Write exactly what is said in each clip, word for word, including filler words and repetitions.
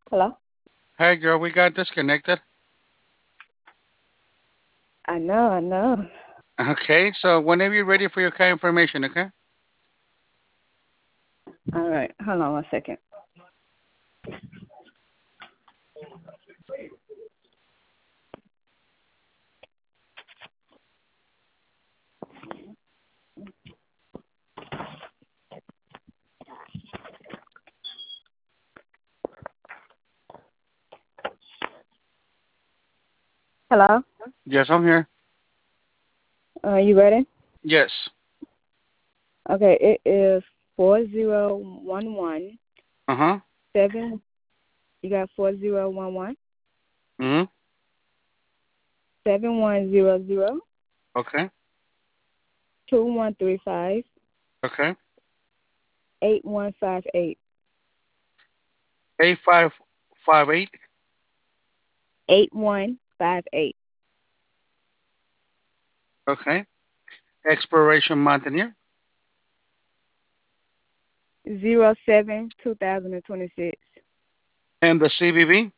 Hello? Hey girl, we got disconnected. I know, I know. Okay, so whenever you're ready for your kind information, okay? All right, hold on one second. Hello? Yes, I'm here. Uh, you ready? Yes. Okay, it is four zero one one Uh-huh. seven. You got four zero one one Mm-hmm. seven one zero zero Okay. two one three five Okay. eight one five eight Eight five five eight. eight one five eight Okay. Expiration month and year. zero seven two thousand and twenty six And the C V V.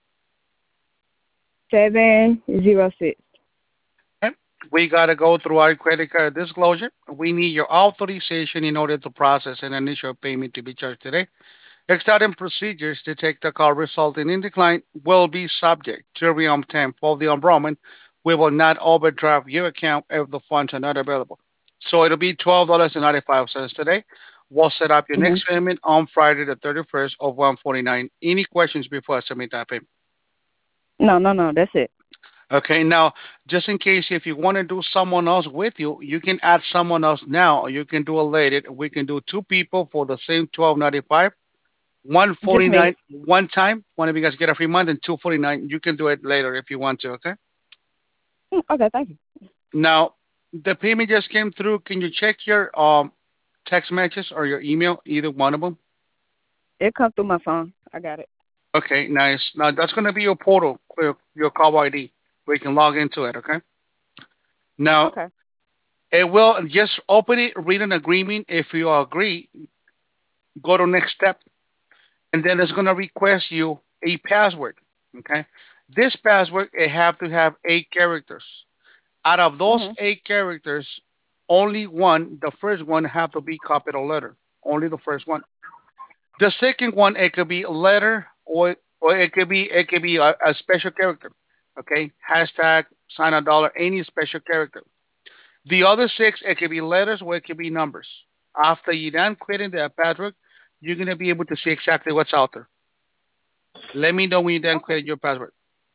seven zero six. Okay. We gotta go through our credit card disclosure. We need your authorization in order to process an initial payment to be charged today. Exciting procedures to take the call resulting in decline will be subject to reemployment for the enrollment. We will not overdraft your account if the funds are not available. So it'll be twelve dollars and ninety-five cents today. We'll set up your Mm-hmm. next payment on Friday the thirty-first of one forty-nine. Any questions before I submit that payment? No, no, no, that's it. Okay, now just in case if you want to do someone else with you, you can add someone else now, or you can do it later. We can do two people for the same twelve ninety-five. One Just forty me. nine one time. One of you guys get a free month, and two forty nine. You can do it later if you want to. Okay. Mm, okay, thank you. Now the payment just came through. Can you check your um text messages or your email? Either one of them. It come through my phone. I got it. Okay, nice. Now that's gonna be your portal, your your call I D, where you can log into it. Okay. Now Okay. it will just open it, read an agreement. If you agree, go to next step, and then it's gonna request you a password. Okay. This password it have to have eight characters. Out of those Mhm. eight characters, only one, the first one, have to be capital letter. Only the first one. The second one, it could be a letter, or or it could be it could be a, a special character. Okay, hashtag, sign a dollar, any special character. The other six, it could be letters or it could be numbers. After you done creating the password, you're gonna be able to see exactly what's out there. Let me know when you done creating your password.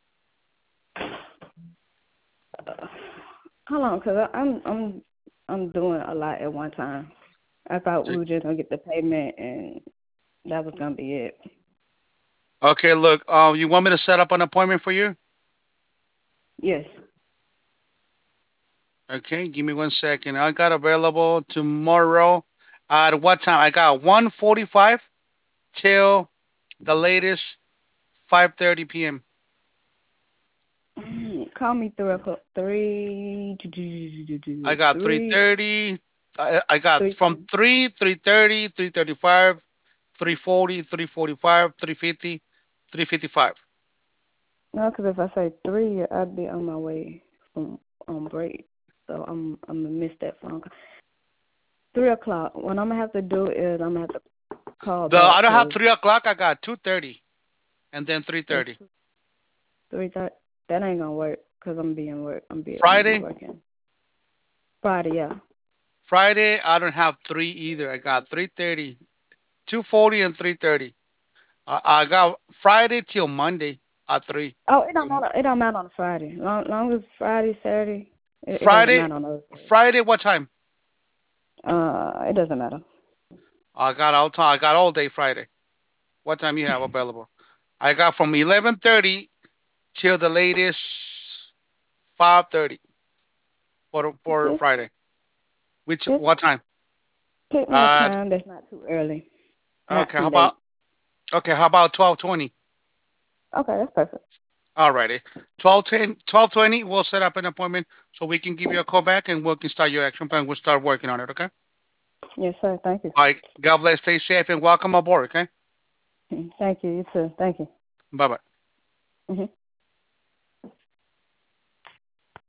Uh, Hold on, cause I- I'm I'm I'm doing a lot at one time. I thought we were just gonna get the payment and that was gonna be it. Okay, look, uh, you want me to set up an appointment for you? Yes. Okay, give me one second. I got available tomorrow at what time? I got one forty-five till the latest five thirty p m. Mm, Call me three o'clock. Three. I got Three. three thirty. I, I got Three. from three, three thirty, three thirty-five, three forty, three forty-five, three fifty, three fifty-five. No, cause if I say three, I'd be on my way from on break. So I'm I'm gonna miss that phone call. Three o'clock. What I'm gonna have to do is I'm gonna have to call The I back, don't have cause three o'clock. I got two thirty and then it's three thirty. three thirty. That ain't gonna work, cause I'm being work. I'm be I'm gonna be Friday, working Friday. Yeah. Friday I don't have three either. I got three thirty, two forty, and three thirty. I, I got Friday till Monday at three. Oh, it don't matter. It don't matter on a Friday. Long, long as Friday, Saturday, it, it doesn't Friday, matter on those days. Friday, what time? Uh, it doesn't matter. I got all time. I got all day Friday. What time you have available? I got from eleven thirty till the latest five thirty for for Just, Friday. Which just what time? pick me a Uh, time that's not too early, not okay. too How late. about okay? How about twelve twenty? Okay, that's perfect. Alrighty, twelve ten, twelve twenty. We'll set up an appointment so we can give you a call back and we can start your action plan. We'll start working on it. Okay. Yes, sir. Thank you. All right. God bless. Stay safe and welcome aboard. Okay. Thank you. You too. Thank you. Bye bye. Mhm.